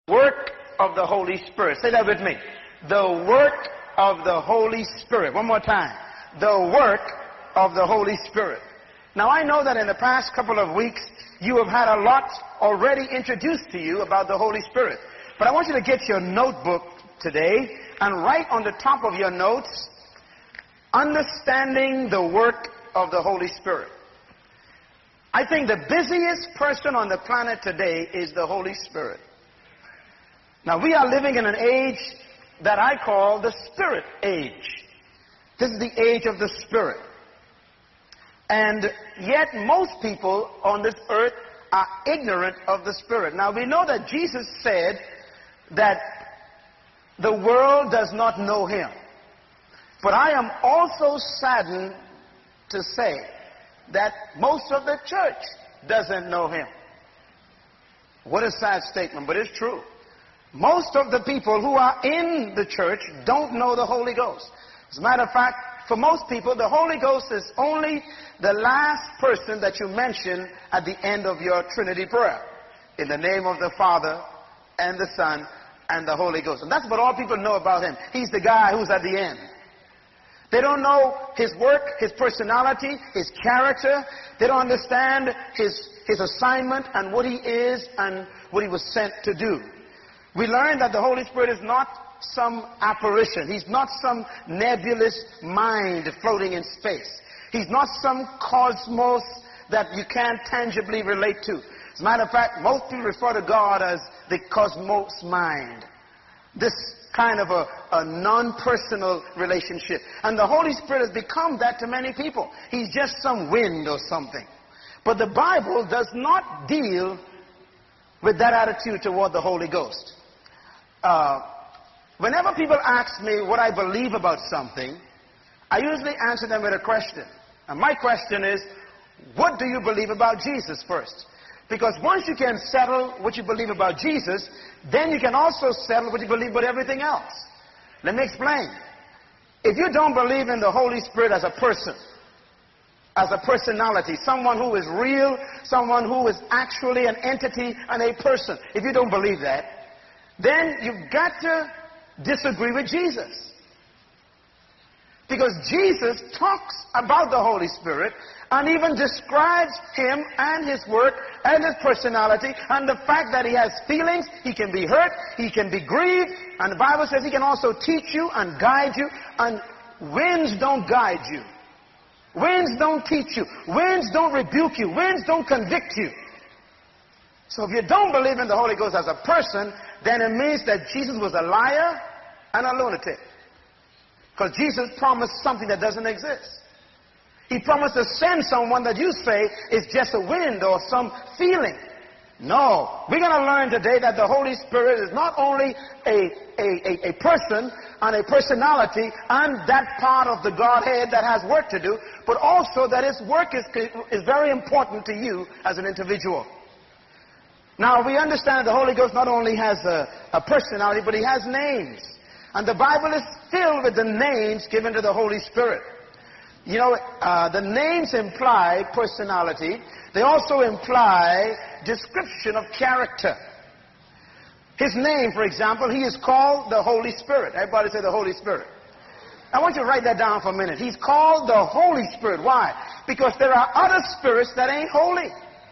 Work of the Holy Spirit. Say that with me. The work of the Holy Spirit. One more time. The work of the Holy Spirit. Now I know that in the past couple of weeks you have had a lot already introduced to you about the Holy Spirit. But I want you to get your notebook today and write on the top of your notes, understanding the work of the Holy Spirit. I think the busiest person on the planet today is the Holy Spirit. Now we are living in an age that I call the Spirit age. This is the age of the Spirit. And yet most people on this earth are ignorant of the Spirit. Now we know that Jesus said that the world does not know Him. But I am also saddened to say that most of the church doesn't know Him. What a sad statement, but it's true. Most of the people who are in the church don't know the Holy Ghost. As a matter of fact, for most people, the Holy Ghost is only the last person that you mention at the end of your Trinity prayer. In the name of the Father, and the Son, and the Holy Ghost. And that's what all people know about Him. He's the guy who's at the end. They don't know His work, His personality, His character. They don't understand His assignment and what He is and what He was sent to do. We learn that the Holy Spirit is not some apparition. He's not some nebulous mind floating in space. He's not some cosmos that you can't tangibly relate to. As a matter of fact, most people refer to God as the cosmos mind. This kind of a non-personal relationship. And the Holy Spirit has become that to many people. He's just some wind or something. But the Bible does not deal with that attitude toward the Holy Ghost. Whenever people ask me what I believe about something, I usually answer them with a question. And my question is, what do you believe about Jesus first? Because once you can settle what you believe about Jesus, then you can also settle what you believe about everything else. Let me explain. If you don't believe in the Holy Spirit as a person, as a personality, someone who is real, someone who is actually an entity and a person, if you don't believe that, then you've got to disagree with Jesus. Because Jesus talks about the Holy Spirit and even describes Him and His work and His personality and the fact that He has feelings, He can be hurt, He can be grieved, and the Bible says He can also teach you and guide you, and winds don't guide you. Winds don't teach you. Winds don't rebuke you. Winds don't convict you. So if you don't believe in the Holy Ghost as a person, then it means that Jesus was a liar and a lunatic. Because Jesus promised something that doesn't exist. He promised to send someone that you say is just a wind or some feeling. No. We're going to learn today that the Holy Spirit is not only a person and a personality and that part of the Godhead that has work to do, but also that His work is very important to you as an individual. Now, we understand the Holy Ghost not only has a personality, but He has names. And the Bible is filled with the names given to the Holy Spirit. You know, the names imply personality. They also imply description of character. His name, for example, He is called the Holy Spirit. Everybody say the Holy Spirit. I want you to write that down for a minute. He's called the Holy Spirit. Why? Because there are other spirits that ain't holy.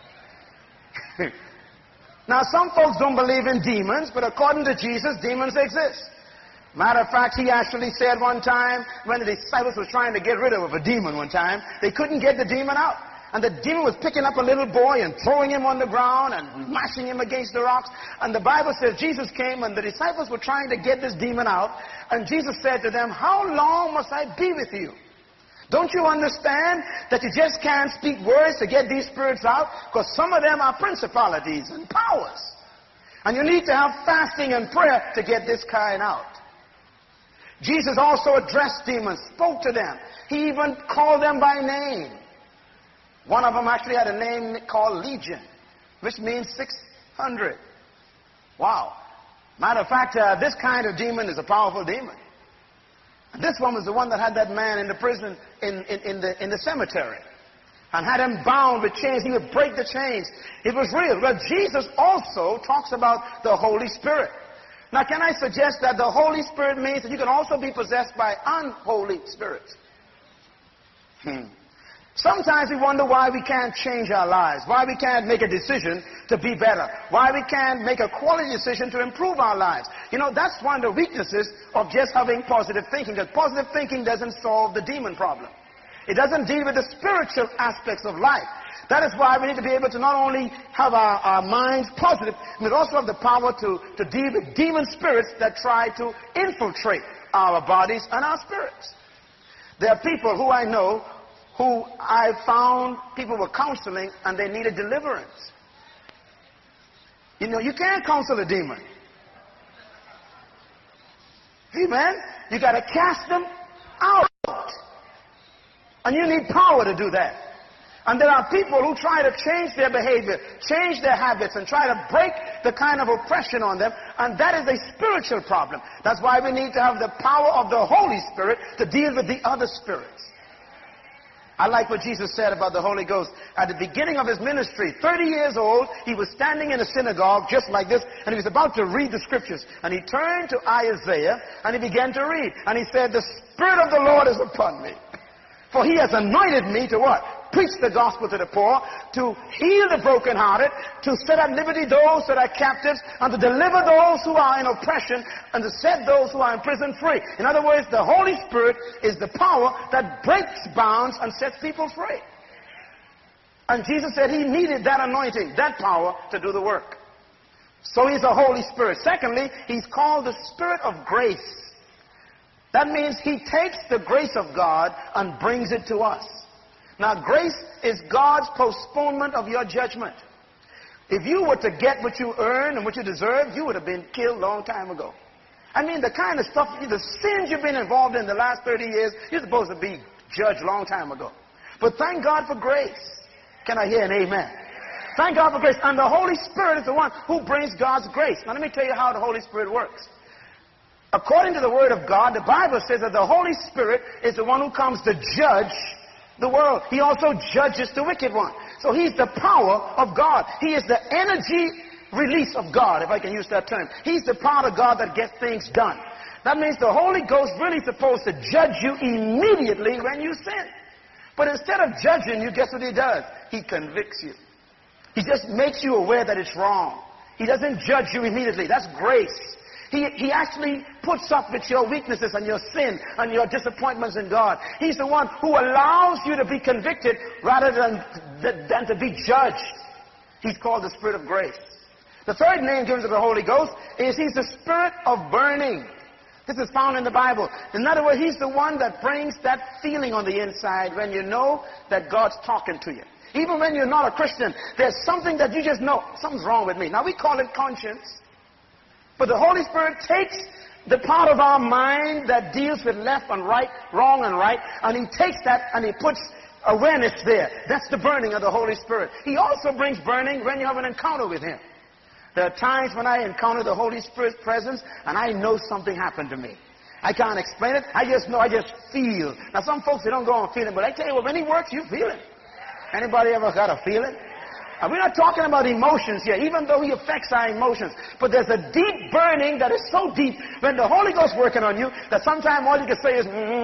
Now, some folks don't believe in demons, but according to Jesus, demons exist. Matter of fact, He actually said one time, when the disciples were trying to get rid of a demon one time, they couldn't get the demon out. And the demon was picking up a little boy and throwing him on the ground and mashing him against the rocks. And the Bible says Jesus came and the disciples were trying to get this demon out. And Jesus said to them, "How long must I be with you? Don't you understand that you just can't speak words to get these spirits out? Because some of them are principalities and powers. And you need to have fasting and prayer to get this kind out." Jesus also addressed demons, spoke to them. He even called them by name. One of them actually had a name called Legion, which means 600. Wow. Matter of fact, this kind of demon is a powerful demon. And this one was the one that had that man in the prison, in the cemetery. and had him bound with chains. He would break the chains. It was real. Well, Jesus also talks about the Holy Spirit. Now, can I suggest that the Holy Spirit means that you can also be possessed by unholy spirits? Sometimes we wonder why we can't change our lives, why we can't make a decision to be better, why we can't make a quality decision to improve our lives. You know, that's one of the weaknesses of just having positive thinking, because positive thinking doesn't solve the demon problem. It doesn't deal with the spiritual aspects of life. That is why we need to be able to not only have our minds positive, but also have the power to deal with demon spirits that try to infiltrate our bodies and our spirits. There are people who I know who I found people were counseling and they needed deliverance. You know, you can't counsel a demon. Amen? You got to cast them out. And you need power to do that. And there are people who try to change their behavior, change their habits, and try to break the kind of oppression on them. And that is a spiritual problem. That's why we need to have the power of the Holy Spirit to deal with the other spirits. I like what Jesus said about the Holy Ghost. At the beginning of his ministry, 30 years old, he was standing in a synagogue just like this, and he was about to read the scriptures. And he turned to Isaiah, and he began to read. And he said, "The Spirit of the Lord is upon me. For he has anointed me to" what? Preach the gospel to the poor, to heal the brokenhearted, to set at liberty those that are captives, and to deliver those who are in oppression, and to set those who are in prison free. In other words, the Holy Spirit is the power that breaks bounds and sets people free. And Jesus said he needed that anointing, that power to do the work. So he's the Holy Spirit. Secondly, he's called the Spirit of grace. That means he takes the grace of God and brings it to us. Now, grace is God's postponement of your judgment. If you were to get what you earn and what you deserve, you would have been killed a long time ago. I mean, the kind of stuff, the sins you've been involved in the last 30 years, you're supposed to be judged a long time ago. But thank God for grace. Can I hear an amen? Thank God for grace. And the Holy Spirit is the one who brings God's grace. Now, let me tell you how the Holy Spirit works. According to the Word of God, the Bible says that the Holy Spirit is the one who comes to judge the world. He also judges the wicked one. So he's the power of God. He is the energy release of God, if I can use that term. He's the power of God that gets things done. That means the Holy Ghost really is supposed to judge you immediately when you sin. But instead of judging you, guess what he does? He convicts you. He just makes you aware that it's wrong. He doesn't judge you immediately. That's grace. He actually puts up with your weaknesses and your sin and your disappointments in God. He's the one who allows you to be convicted rather than to be judged. He's called the Spirit of grace. The third name given to the Holy Ghost is he's the Spirit of burning. This is found in the Bible. In other words, he's the one that brings that feeling on the inside when you know that God's talking to you. Even when you're not a Christian, there's something that you just know, something's wrong with me. Now, we call it conscience. But the Holy Spirit takes the part of our mind that deals with left and right, wrong and right, and he takes that and he puts awareness there. That's the burning of the Holy Spirit. He also brings burning when you have an encounter with him. There are times when I encounter the Holy Spirit's presence and I know something happened to me. I can't explain it. I just know, I just feel. Now, some folks, they don't go on feeling, but I tell you, when he works, you feel it. Anybody ever got a feeling? And we're not talking about emotions here, even though he affects our emotions. But there's a deep burning that is so deep when the Holy Ghost is working on you that sometimes all you can say is,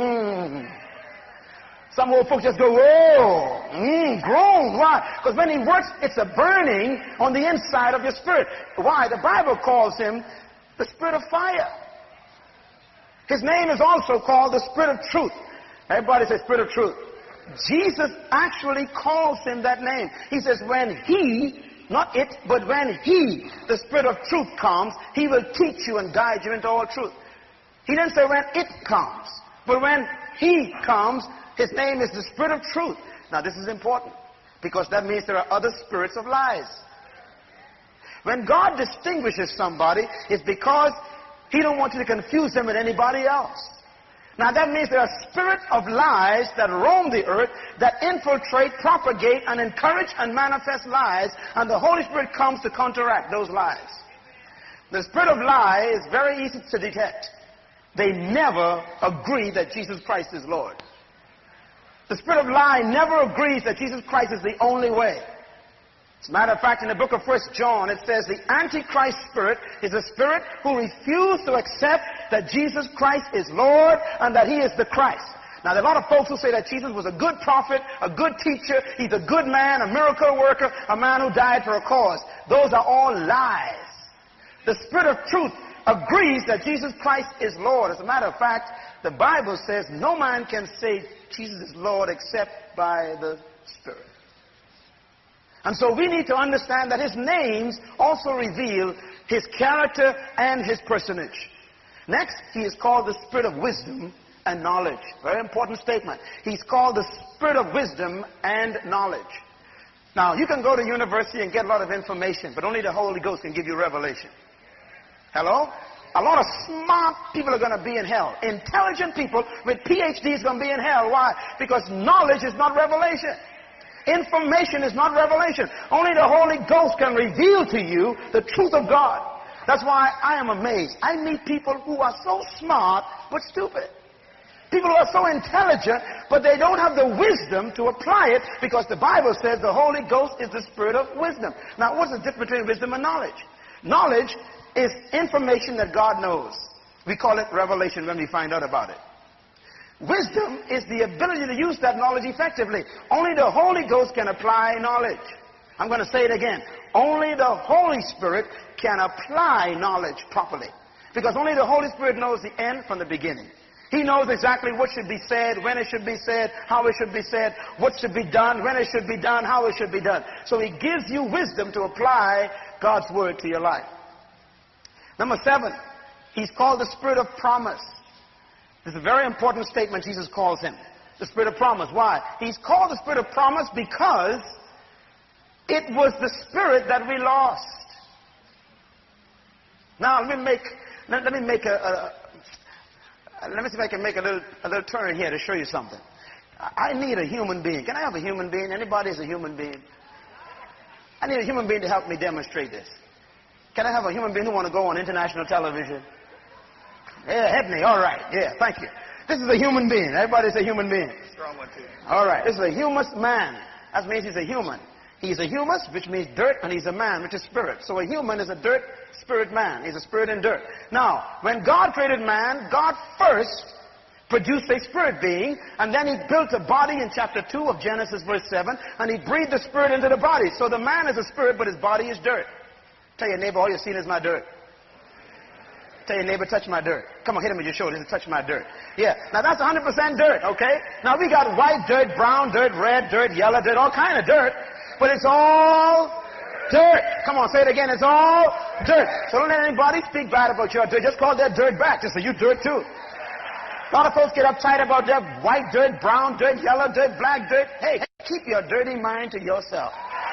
Some old folks just go, whoa, groan. Why? Because when he works, it's a burning on the inside of your spirit. Why? The Bible calls him the Spirit of fire. His name is also called the Spirit of truth. Everybody say Spirit of truth. Jesus actually calls him that name. He says when he, not it, but when he, the Spirit of truth comes, he will teach you and guide you into all truth. He didn't say when it comes, but when he comes, his name is the Spirit of truth. Now this is important because that means there are other spirits of lies. When God distinguishes somebody, it's because he don't want you to confuse them with anybody else. Now that means there are spirits of lies that roam the earth, that infiltrate, propagate, and encourage and manifest lies, and the Holy Spirit comes to counteract those lies. The spirit of lie is very easy to detect. They never agree that Jesus Christ is Lord. The spirit of lying never agrees that Jesus Christ is the only way. As a matter of fact, in the book of 1 John, it says the Antichrist spirit is a spirit who refuses to accept that Jesus Christ is Lord and that he is the Christ. Now, there are a lot of folks who say that Jesus was a good prophet, a good teacher, he's a good man, a miracle worker, a man who died for a cause. Those are all lies. The spirit of truth agrees that Jesus Christ is Lord. As a matter of fact, the Bible says no man can say Jesus is Lord except by the Spirit. And so we need to understand that his names also reveal his character and his personage. Next, he is called the Spirit of wisdom and knowledge. Very important statement. He's called the Spirit of wisdom and knowledge. Now, you can go to university and get a lot of information, but only the Holy Ghost can give you revelation. Hello? A lot of smart people are going to be in hell. Intelligent people with PhDs are going to be in hell. Why? Because knowledge is not revelation. Information is not revelation. Only the Holy Ghost can reveal to you the truth of God. That's why I am amazed. I meet people who are so smart but stupid. People who are so intelligent, but they don't have the wisdom to apply it, because the Bible says the Holy Ghost is the Spirit of wisdom. Now, what's the difference between wisdom and knowledge? Knowledge is information that God knows. We call it revelation when we find out about it. Wisdom is the ability to use that knowledge effectively. Only the Holy Ghost can apply knowledge. I'm going to say it again. Only the Holy Spirit can apply knowledge properly. Because only the Holy Spirit knows the end from the beginning. He knows exactly what should be said, when it should be said, how it should be said, what should be done, when it should be done, how it should be done. So he gives you wisdom to apply God's word to your life. Number 7, he's called the Spirit of promise. This is a very important statement Jesus calls him. The Spirit of promise. Why? He's called the Spirit of promise because it was the Spirit that we lost. Now, let me see if I can make a little turn here to show you something. I need a human being. Can I have a human being? Anybody is a human being? I need a human being to help me demonstrate this. Can I have a human being who want to go on international television? Yeah, help me. All right. Yeah, thank you. This is a human being. Everybody's a human being. Strong one, too. All right. This is a humus man. That means he's a human. He's a humus, which means dirt, and he's a man, which is spirit. So a human is a dirt, spirit man. He's a spirit and dirt. Now, when God created man, God first produced a spirit being, and then he built a body in chapter 2 of Genesis verse 7, and he breathed the spirit into the body. So the man is a spirit, but his body is dirt. Tell your neighbor, all you've seen is my dirt. Tell your neighbor, touch my dirt. Come on, hit him with your shoulder and touch my dirt. Yeah, now that's 100% dirt, okay? Now we got white dirt, brown dirt, red dirt, yellow dirt, all kind of dirt, but it's all dirt. Come on, say it again, it's all dirt. So don't let anybody speak bad about your dirt. Just call their dirt back. Just say, you dirt too. A lot of folks get uptight about their white dirt, brown dirt, yellow dirt, black dirt. Hey, keep your dirty mind to yourself.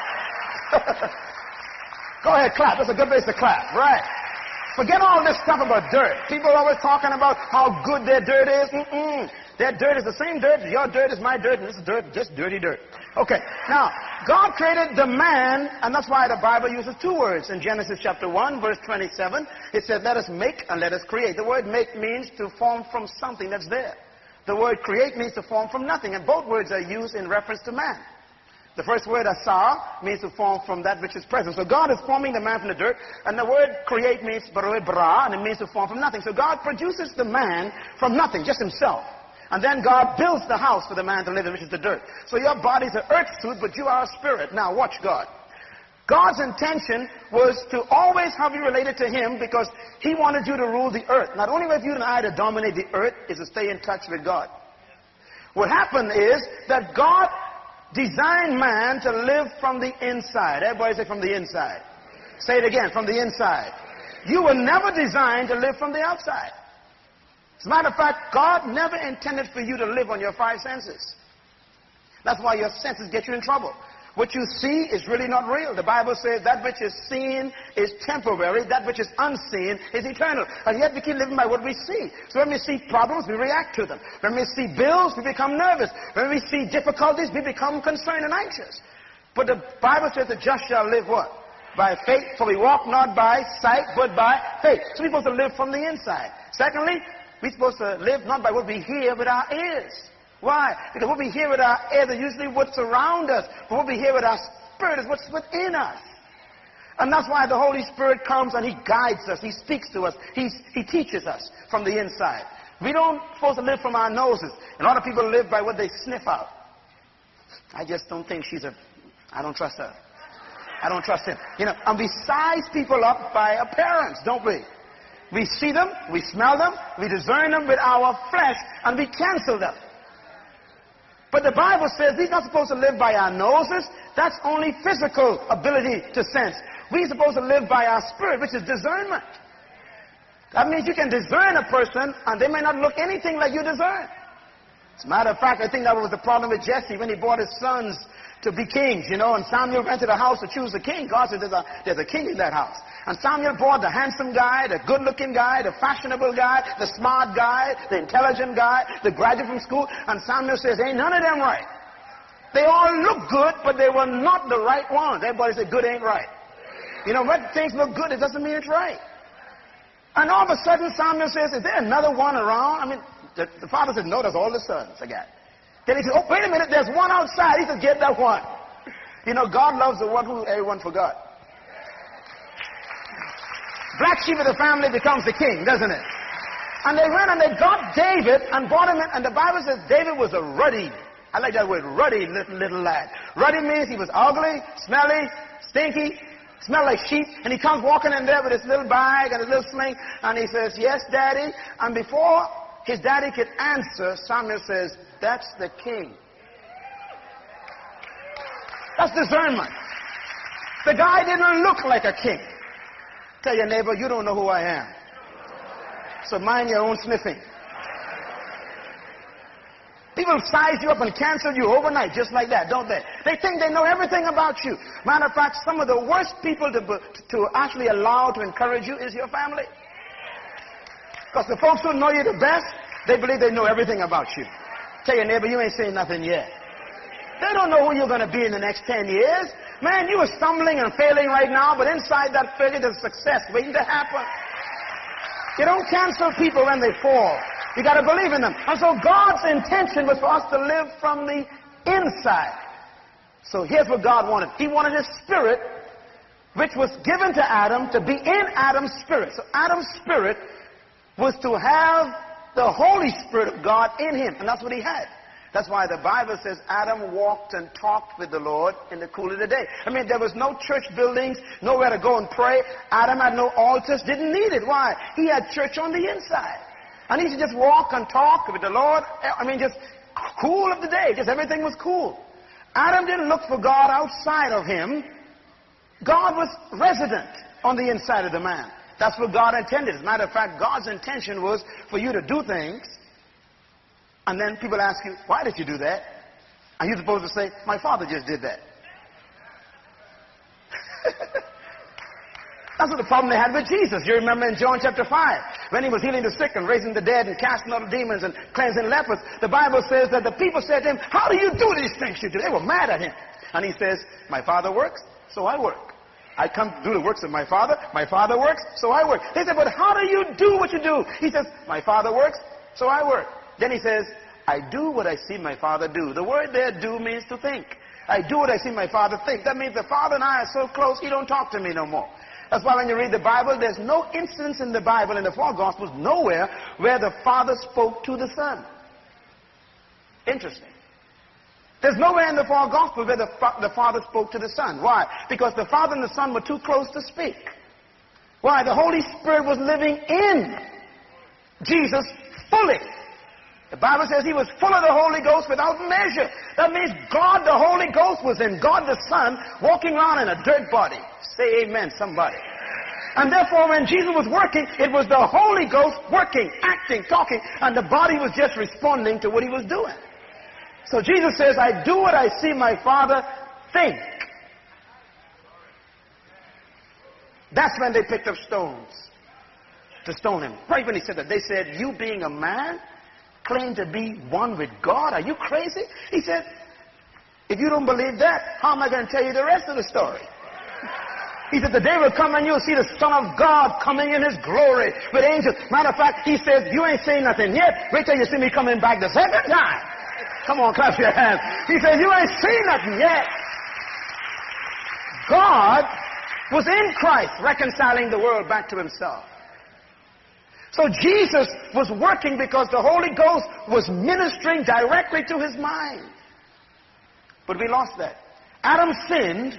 Go ahead, clap. That's a good place to clap. Right. Forget all this stuff about dirt. People are always talking about how good their dirt is. Their dirt is the same dirt. Your dirt is my dirt, and this is dirt, just dirty dirt. Okay. Now, God created the man, and that's why the Bible uses 2 words. In Genesis chapter 1, verse 27, it said, let us make and let us create. The word make means to form from something that's there. The word create means to form from nothing, and both words are used in reference to man. The first word, asa, means to form from that which is present. So God is forming the man from the dirt, and the word create means bara, and it means to form from nothing. So God produces the man from nothing, just himself. And then God builds the house for the man to live in, which is the dirt. So your body's an earth suit, but you are a spirit. Now watch God. God's intention was to always have you related to him, because he wanted you to rule the earth. Not only with you and I to dominate the earth, is to stay in touch with God. What happened is that God designed man to live from the inside. Everybody say from the inside. Say it again, from the inside. You were never designed to live from the outside. As a matter of fact, God never intended for you to live on your 5 senses. That's why your senses get you in trouble. What you see is really not real. The Bible says that which is seen is temporary, that which is unseen is eternal. And yet we keep living by what we see. So when we see problems, we react to them. When we see bills, we become nervous. When we see difficulties, we become concerned and anxious. But the Bible says the just shall live what? By faith. For we walk not by sight, but by faith. So we're supposed to live from the inside. Secondly, we're supposed to live not by what we hear with our ears. Why? Because what we hear with our ears is usually what's around us. But what we hear with our spirit is what's within us. And that's why the Holy Spirit comes and He guides us. He speaks to us. He teaches us from the inside. We don't supposed to live from our noses. A lot of people live by what they sniff out. I just don't think I don't trust her. I don't trust him. And we size people up by appearance, don't we? We see them, we smell them, we discern them with our flesh, and we cancel them. But the Bible says we're not supposed to live by our noses. That's only physical ability to sense. We're supposed to live by our spirit, which is discernment. That means you can discern a person, and they may not look anything like you discern. As a matter of fact, I think that was the problem with Jesse when he brought his sons to be kings, and Samuel went to the house to choose a king. God said, there's a king in that house. And Samuel brought the handsome guy, the good-looking guy, the fashionable guy, the smart guy, the intelligent guy, the graduate from school. And Samuel says, ain't none of them right. They all look good, but they were not the right ones. Everybody said, good ain't right. When things look good, it doesn't mean it's right. And all of a sudden, Samuel says, is there another one around? The father said, no, that's all the sons I got. Then he said, oh, wait a minute, there's one outside. He said, get that one. God loves the one who everyone forgot. Black sheep of the family becomes the king, doesn't it? And they went and they got David and brought him in. And the Bible says David was a ruddy, I like that word, ruddy little lad. Ruddy means he was ugly, smelly, stinky, smelled like sheep. And he comes walking in there with his little bag and his little sling. And he says, yes, Daddy. And before his daddy could answer, Samuel says, that's the king. That's discernment. The guy didn't look like a king. Tell your neighbor, you don't know who I am. So mind your own sniffing. People size you up and cancel you overnight just like that, don't they? They think they know everything about you. Matter of fact, some of the worst people to actually allow to encourage you is your family. Because the folks who know you the best, they believe they know everything about you. Tell your neighbor, you ain't saying nothing yet. They don't know who you're going to be in the next 10 years. Man, you are stumbling and failing right now, but inside that failure there's success waiting to happen. You don't cancel people when they fall. You got to believe in them. And so God's intention was for us to live from the inside. So here's what God wanted. He wanted His Spirit, which was given to Adam, to be in Adam's spirit. So Adam's spirit was to have the Holy Spirit of God in him. And that's what he had. That's why the Bible says Adam walked and talked with the Lord in the cool of the day. There was no church buildings, nowhere to go and pray. Adam had no altars, didn't need it. Why? He had church on the inside. And he could just walk and talk with the Lord. Just cool of the day. Just everything was cool. Adam didn't look for God outside of him. God was resident on the inside of the man. That's what God intended. As a matter of fact, God's intention was for you to do things, and then people ask you, why did you do that? And you're supposed to say, my father just did that. That's what the problem they had with Jesus. You remember in John chapter 5, when he was healing the sick and raising the dead and casting out demons and cleansing lepers, the Bible says that the people said to him, how do you do these things you do? They were mad at him. And he says, my father works, so I work. I come to do the works of my father works, so I work. They said, but how do you do what you do? He says, my father works, so I work. Then he says, I do what I see my father do. The word there, do, means to think. I do what I see my father think. That means the father and I are so close, he don't talk to me no more. That's why when you read the Bible, there's no instance in the Bible, in the four Gospels, nowhere where the Father spoke to the Son. Interesting. There's nowhere in the four Gospels where the Father spoke to the Son. Why? Because the Father and the Son were too close to speak. Why? The Holy Spirit was living in Jesus fully. The Bible says he was full of the Holy Ghost without measure. That means God the Holy Ghost was in God the Son walking around in a dirt body. Say amen, somebody. And therefore when Jesus was working, it was the Holy Ghost working, acting, talking, and the body was just responding to what he was doing. So Jesus says, I do what I see my Father think. That's when they picked up stones to stone him. Right when he said that, they said, you being a man, claim to be one with God? Are you crazy? He said, if you don't believe that, how am I going to tell you the rest of the story? He said, the day will come and you'll see the Son of God coming in his glory with angels. Matter of fact, he says, you ain't saying nothing yet. Wait till you see me coming back the second time. Come on, clap your hands. He said, you ain't seen nothing yet. God was in Christ reconciling the world back to himself. So Jesus was working because the Holy Ghost was ministering directly to his mind. But we lost that. Adam sinned,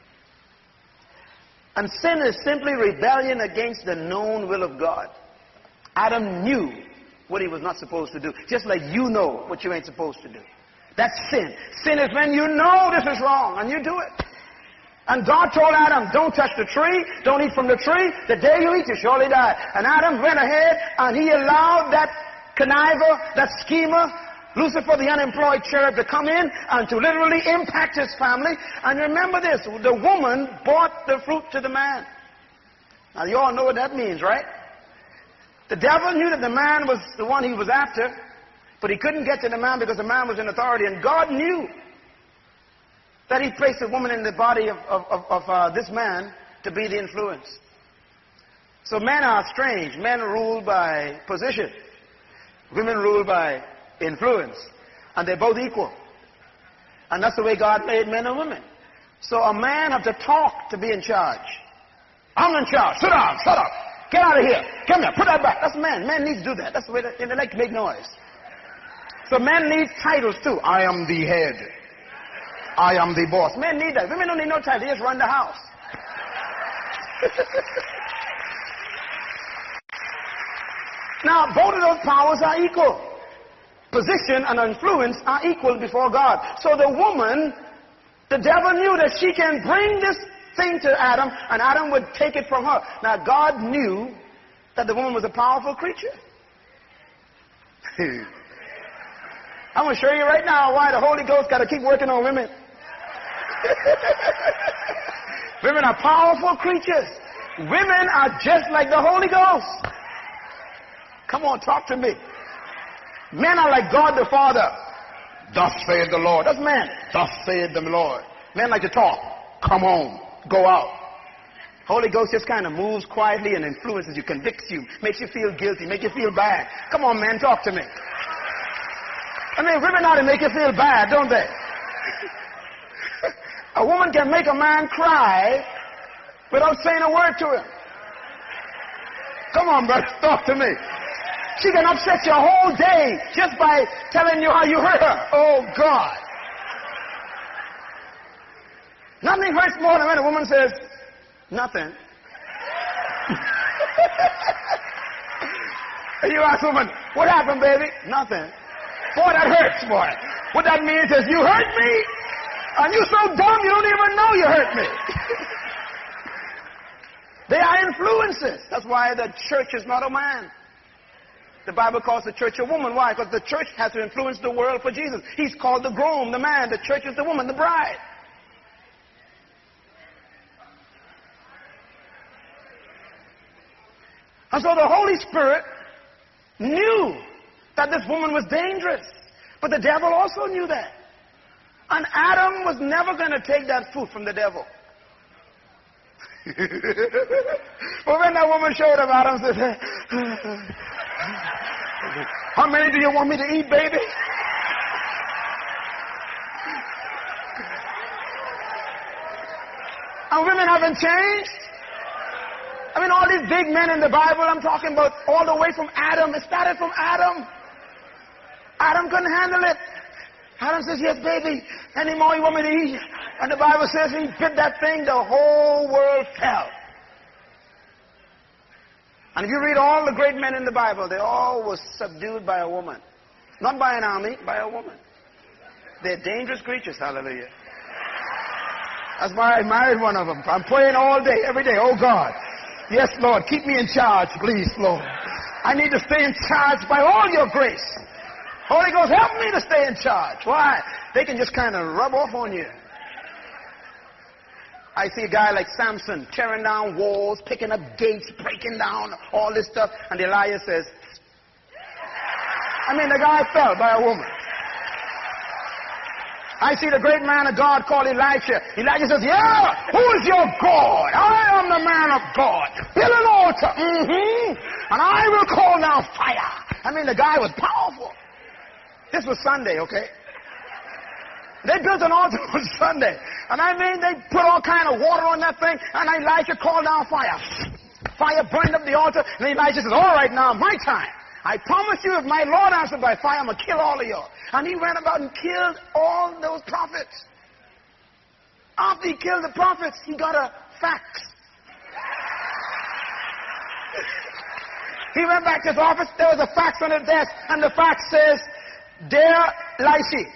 and sin is simply rebellion against the known will of God. Adam knew what he was not supposed to do, just like you know what you ain't supposed to do. That's sin. Sin is when you know this is wrong and you do it. And God told Adam, don't touch the tree, don't eat from the tree. The day you eat, you surely die. And Adam went ahead and he allowed that conniver, that schemer, Lucifer, the unemployed cherub, to come in and to literally impact his family. And remember this, the woman brought the fruit to the man. Now you all know what that means, right? The devil knew that the man was the one he was after, but he couldn't get to the man because the man was in authority. And God knew that he placed a woman in the body of this man to be the influence. So men are strange. Men rule by position. Women rule by influence. And they're both equal. And that's the way God made men and women. So a man has to talk to be in charge. I'm in charge. Sit down. Shut up. Get out of here. Come here. Put that back. That's men. Men need to do that. That's the way they like to make noise. So men need titles too. I am the head. I am the boss. Men need that. Women don't need no title. They just run the house. Now, both of those powers are equal. Position and influence are equal before God. So the woman, the devil knew that she can bring this thing to Adam, and Adam would take it from her. Now, God knew that the woman was a powerful creature. I'm going to show you right now why the Holy Ghost got to keep working on women. Women are powerful creatures. Women are just like the Holy Ghost. Come on, talk to me. Men are like God the Father. Thus saith the Lord. That's men. Thus saith the Lord. Men like to talk. Come home. Go out. Holy Ghost just kind of moves quietly and influences you, convicts you, makes you feel guilty, makes you feel bad. Come on, man, talk to me. I mean, women ought to make you feel bad, don't they? A woman can make a man cry without saying a word to him. Come on, brother, talk to me. She can upset your whole day just by telling you how you hurt her. Oh, God. Nothing hurts more than when a woman says, nothing. And you ask a woman, what happened, baby? Nothing. Boy, that hurts, boy. What that means is, you hurt me, and you're so dumb you don't even know you hurt me. They are influences. That's why the church is not a man. The Bible calls the church a woman. Why? Because the church has to influence the world for Jesus. He's called the groom, the man. The church is the woman, the bride. And so the Holy Spirit knew that this woman was dangerous. But the devil also knew that. And Adam was never going to take that fruit from the devil. But when that woman showed up, Adam said, how many do you want me to eat, baby? And women haven't changed. I mean, all these big men in the Bible, I'm talking about all the way from Adam. It started from Adam. Adam couldn't handle it. Adam says, yes, baby, any more you want me to eat? And the Bible says he bit that thing, the whole world fell. And if you read all the great men in the Bible, they all were subdued by a woman. Not by an army, by a woman. They're dangerous creatures, hallelujah. That's why I married one of them. I'm praying all day, every day. Oh, God. Yes, Lord, keep me in charge, please, Lord. I need to stay in charge by all your grace. Holy Ghost, help me to stay in charge. Why? They can just kind of rub off on you. I see a guy like Samson tearing down walls, picking up gates, breaking down all this stuff, and Elijah says, I mean, the guy fell by a woman. I see the great man of God called Elisha. Elijah says, yeah, who is your God? I am the man of God. Build an altar. And I will call down fire. I mean, the guy was powerful. This was Sunday, okay? They built an altar on Sunday. And I mean, they put all kind of water on that thing, and Elijah called down fire. Fire burned up the altar, and Elijah says, all right, now, my time. I promise you, if my Lord answered by fire, I'm going to kill all of you. And he went about and killed all those prophets. After he killed the prophets, he got a fax. He went back to his office. There was a fax on his desk, and the fax says, Dear Lyshi,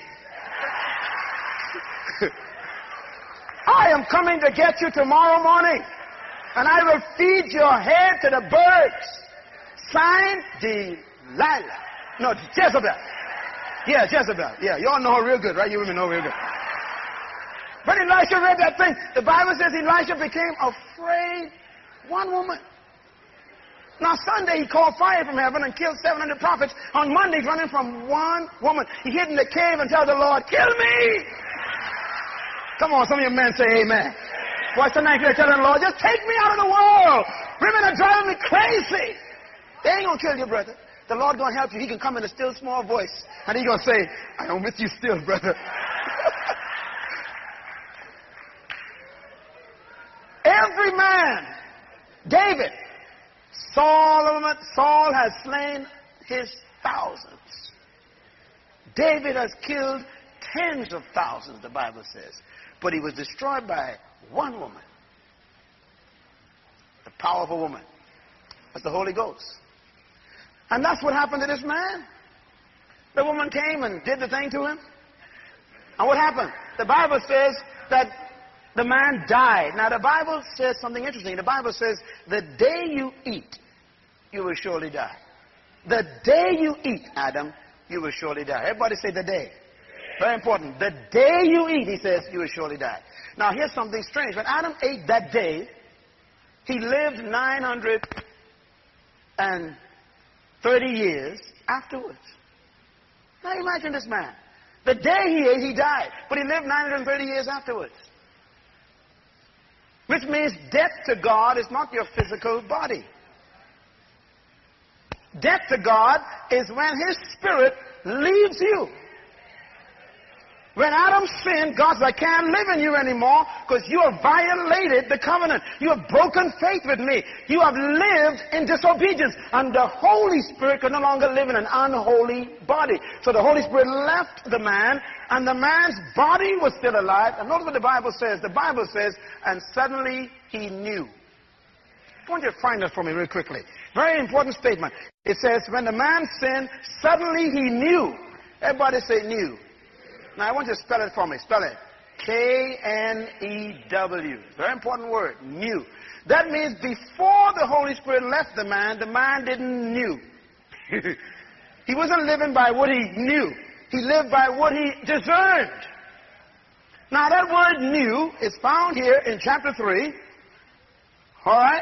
I am coming to get you tomorrow morning, and I will feed your head to the birds. Signed, Delilah. No, Jezebel. Yeah, Jezebel. Yeah, you all know her real good, right? You women know her real good. But Elisha read that thing. The Bible says Elisha became afraid. One woman. Now, Sunday, he called fire from heaven and killed 700 prophets. On Monday, he's running from one woman. He hid in the cave and tells the Lord, kill me! Come on, some of you men say amen. What's the night you're telling the Lord, just take me out of the world. Women are driving me crazy. They ain't going to kill you, brother. The Lord going to help you. He can come in a still small voice. And he's going to say, I am with you still, brother. Every man, David, Saul has slain his thousands. David has killed tens of thousands, the Bible says. But he was destroyed by one woman. The powerful woman. That's the Holy Ghost. And that's what happened to this man. The woman came and did the thing to him. And what happened? The Bible says that the man died. Now the Bible says something interesting. The Bible says, the day you eat, you will surely die. The day you eat, Adam, you will surely die. Everybody say the day. Very important. The day you eat, he says, you will surely die. Now here's something strange. When Adam ate that day, he lived 930 years afterwards. Now imagine this man. The day he ate, he died. But he lived 930 years afterwards. Which means death to God is not your physical body. Death to God is when his spirit leaves you. When Adam sinned, God said, I can't live in you anymore because you have violated the covenant. You have broken faith with me. You have lived in disobedience. And the Holy Spirit could no longer live in an unholy body. So the Holy Spirit left the man, and the man's body was still alive. And notice what the Bible says. The Bible says, and suddenly he knew. I want you to find that for me real quickly. Very important statement. It says, when the man sinned, suddenly he knew. Everybody say knew. Now, I want you to spell it for me. Spell it. K-N-E-W. Very important word. Knew. That means before the Holy Spirit left the man didn't knew. He wasn't living by what he knew. He lived by what he discerned. Now, that word knew is found here in chapter 3. All right?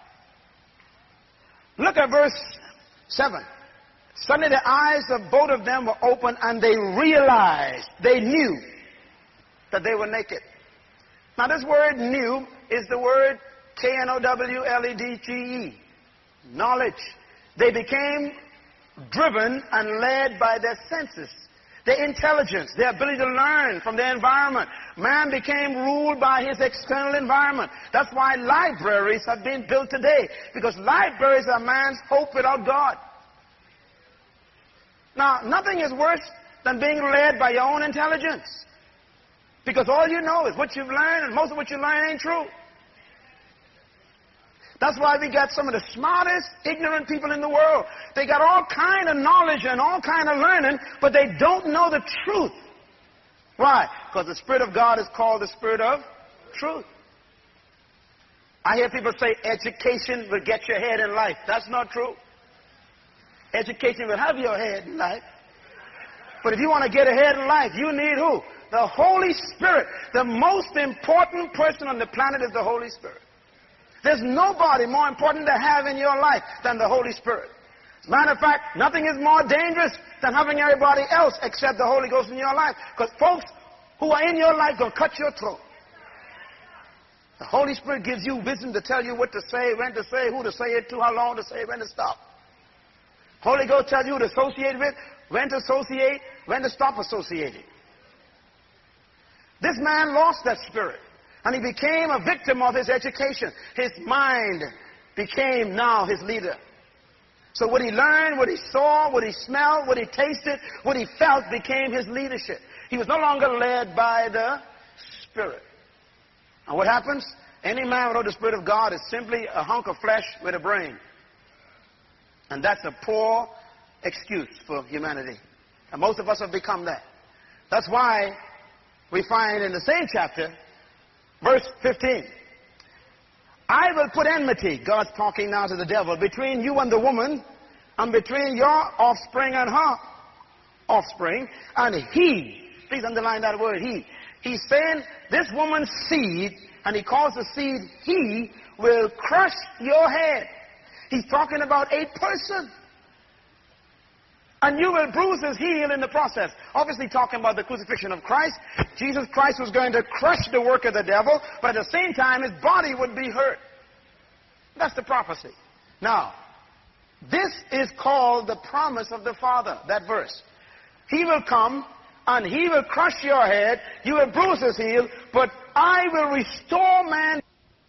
Look at verse 7. Suddenly the eyes of both of them were open, and they realized, they knew that they were naked. Now this word knew is the word K-N-O-W-L-E-D-G-E. Knowledge. They became driven and led by their senses, their intelligence, their ability to learn from their environment. Man became ruled by his external environment. That's why libraries have been built today, because libraries are man's hope without God. Now, nothing is worse than being led by your own intelligence. Because all you know is what you've learned, and most of what you learn ain't true. That's why we got some of the smartest, ignorant people in the world. They got all kind of knowledge and all kind of learning, but they don't know the truth. Why? Because the Spirit of God is called the Spirit of truth. I hear people say education will get your head in life. That's not true. Education will have your head in life. But if you want to get ahead in life, you need who? The Holy Spirit. The most important person on the planet is the Holy Spirit. There's nobody more important to have in your life than the Holy Spirit. As a matter of fact, nothing is more dangerous than having everybody else except the Holy Ghost in your life. Because folks who are in your life going to cut your throat. The Holy Spirit gives you wisdom to tell you what to say, when to say, who to say it to, how long to say it, when to stop. Holy Ghost tells you who to associate with, when to associate, when to stop associating. This man lost that spirit, and he became a victim of his education. His mind became now his leader. So what he learned, what he saw, what he smelled, what he tasted, what he felt became his leadership. He was no longer led by the Spirit. And what happens? Any man without the Spirit of God is simply a hunk of flesh with a brain. And that's a poor excuse for humanity. And most of us have become that. That's why we find in the same chapter, verse 15, I will put enmity, God's talking now to the devil, between you and the woman, and between your offspring and her offspring, and he, please underline that word, he. He's saying this woman's seed, and he calls the seed he, will crush your head. He's talking about a person. And you will bruise his heel in the process. Obviously talking about the crucifixion of Christ. Jesus Christ was going to crush the work of the devil, but at the same time his body would be hurt. That's the prophecy. Now, this is called the promise of the Father, that verse. He will come and he will crush your head, you will bruise his heel, but I will restore man.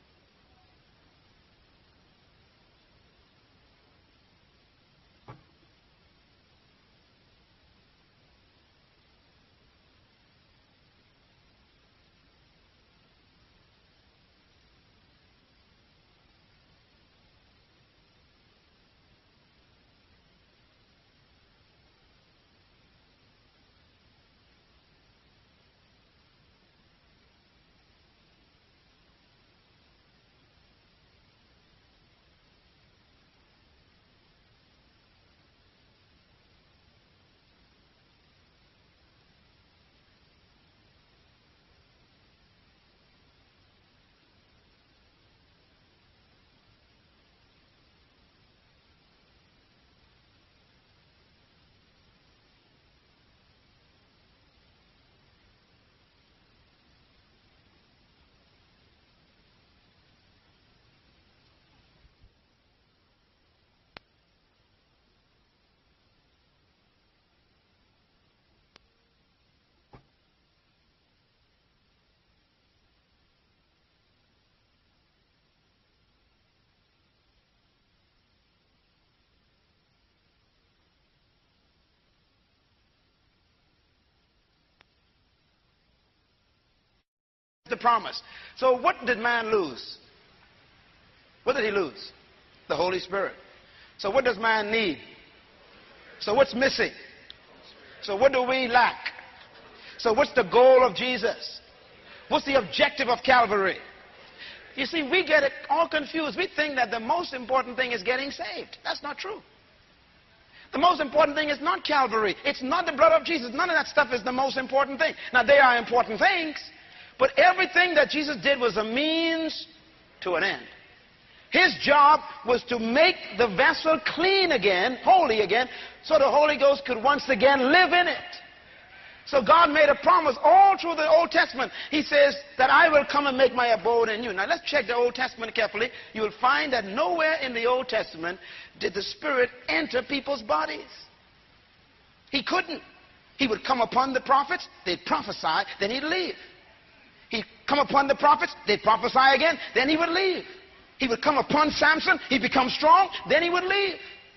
The promise. So what did man lose? What did he lose? The Holy Spirit. So what does man need? So what's missing? So what do we lack? So what's the goal of Jesus? What's the objective of Calvary? You see, we get it all confused. We think that the most important thing is getting saved. That's not true. The most important thing is not Calvary. It's not the blood of Jesus. None of that stuff is the most important thing. Now, they are important things, but everything that Jesus did was a means to an end. His job was to make the vessel clean again, holy again, so the Holy Ghost could once again live in it. So God made a promise all through the Old Testament. He says that I will come and make my abode in you. Now let's check the Old Testament carefully. You will find that nowhere in the Old Testament did the Spirit enter people's bodies. He couldn't. He would come upon the prophets, they'd prophesy, then he'd leave. He'd come upon the prophets, they'd prophesy again, then he would leave. He would come upon Samson, he'd become strong, then he would leave.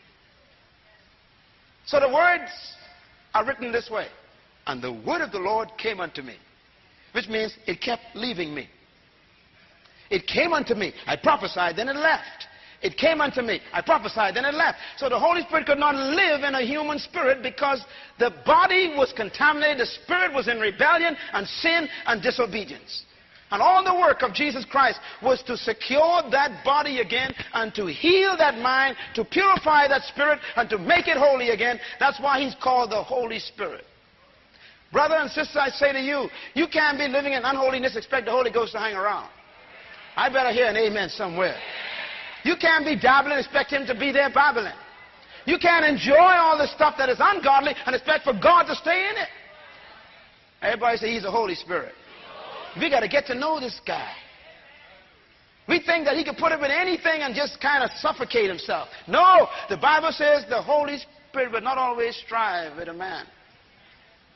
So the words are written this way. And the word of the Lord came unto me, which means it kept leaving me. It came unto me. I prophesied, then it left. It came unto me. I prophesied, then it left. So the Holy Spirit could not live in a human spirit because the body was contaminated. The spirit was in rebellion and sin and disobedience. And all the work of Jesus Christ was to secure that body again and to heal that mind, to purify that spirit and to make it holy again. That's why he's called the Holy Spirit. Brother and sister, I say to you, you can't be living in unholiness and expect the Holy Ghost to hang around. I better hear an amen somewhere. You can't be dabbling and expect him to be there babbling. You can't enjoy all the stuff that is ungodly and expect for God to stay in it. Everybody say he's a Holy Spirit. We got to get to know this guy. We think that he can put up with anything and just kind of suffocate himself. No, the Bible says the Holy Spirit will not always strive with a man.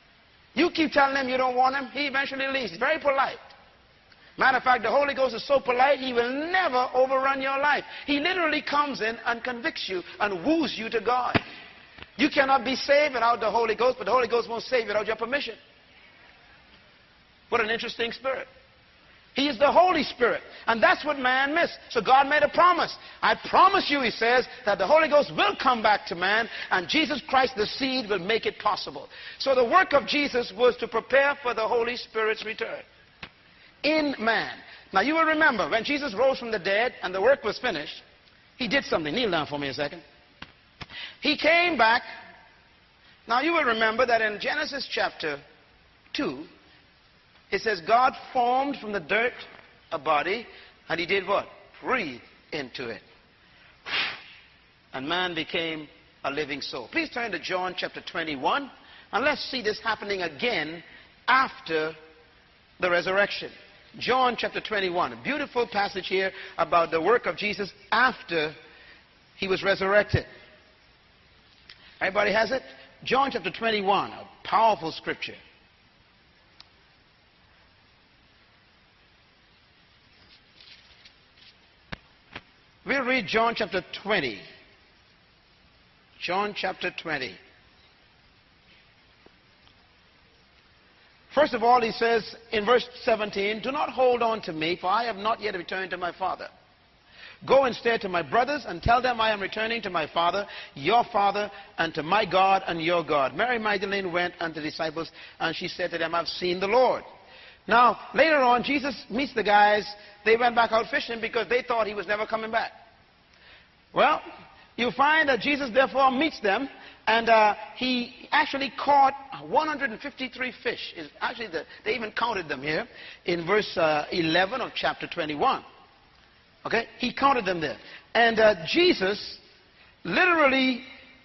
You keep telling him you don't want him, he eventually leaves. He's very polite. Matter of fact, the Holy Ghost is so polite, he will never overrun your life. He literally comes in and convicts you and woos you to God. You cannot be saved without the Holy Ghost, but the Holy Ghost won't save you without your permission. What an interesting spirit. He is the Holy Spirit, and that's what man missed. So God made a promise. I promise you, he says, that the Holy Ghost will come back to man, and Jesus Christ, the seed, will make it possible. So the work of Jesus was to prepare for the Holy Spirit's return in man. Now you will remember, when Jesus rose from the dead and the work was finished, he did something. Kneel down for me a second. He came back. Now you will remember that in Genesis chapter 2, it says God formed from the dirt a body, and he did what? Breathe into it. And man became a living soul. Please turn to John chapter 21, and let's see this happening again after the resurrection. John chapter 21, a beautiful passage here about the work of Jesus after he was resurrected. Everybody has it? John chapter 21, a powerful scripture. We'll read John chapter 20. John chapter 20. First of all, he says in verse 17, do not hold on to me, for I have not yet returned to my Father. Go instead to my brothers and tell them I am returning to my Father, your Father, and to my God and your God. Mary Magdalene went unto the disciples, and she said to them, I've seen the Lord. Now, later on, Jesus meets the guys. They went back out fishing because they thought he was never coming back. Well, you find that Jesus therefore meets them, and he actually caught 153 fish. Actually, they even counted them here in verse 11 of chapter 21. Okay? He counted them there. And Jesus literally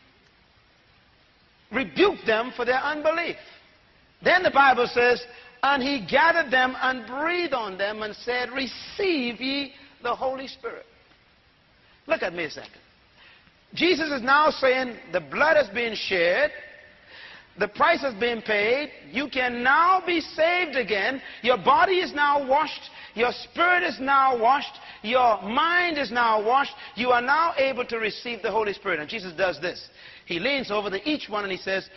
rebuked them for their unbelief. Then the Bible says, and he gathered them and breathed on them and said, receive ye the Holy Spirit. Look at me a second. Jesus is now saying the blood has been shed, the price has been paid, you can now be saved again, your body is now washed, your spirit is now washed, your mind is now washed, you are now able to receive the Holy Spirit. And Jesus does this. He leans over to each one and he says,